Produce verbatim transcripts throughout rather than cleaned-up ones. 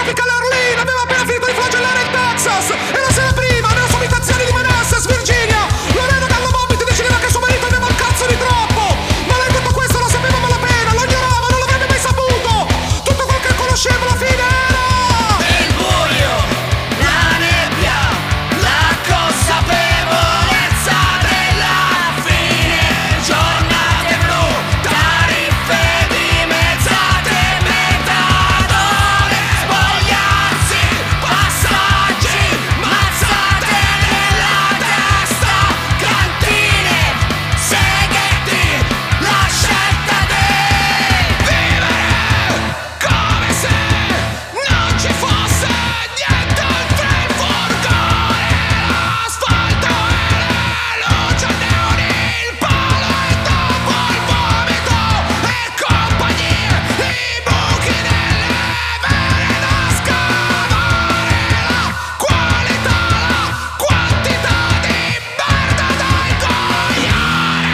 tropical Arlene, aveva appena finito di flagellare il Texas. E la sera prima, nella sua abitazione di Manassas, Virginia, Lorena Gallo Bobbitt decideva che suo marito aveva il cazzo di troppo. Ma lei tutto questo lo sapeva a malapena, lo ignorava, non l'avrebbe mai saputo. Tutto quel che conosceva alla fine era il buio, la nebbia, la consapevolezza della fine. Giornate blu, tariffe dimezzate, metadone, spogliarsi, passaggi, mazzate nella testa, cantine, seghetti, la scelta di vivere come se non ci fosse niente oltre il furgone, l'asfalto e le luci a neoni, il palo e dopo il vomito e compagnie, i buchi nelle vene da scavare, la qualità, la quantità di merda da ingoiare.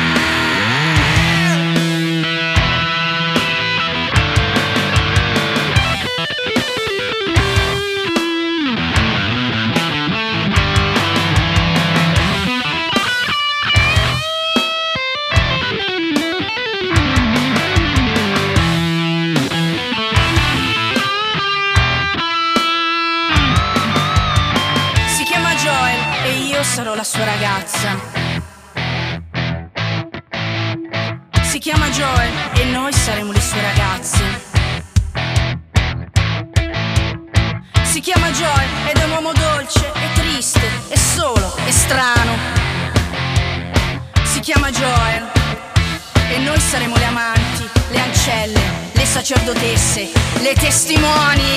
Si chiama Joel e io sarò la sua ragazza. Si chiama Joel e noi saremo le sue ragazze. Si chiama Joel ed è un uomo dolce e triste e solo e strano. Si chiama Joel e noi saremo le amanti, le ancelle, le sacerdotesse, le testimoni.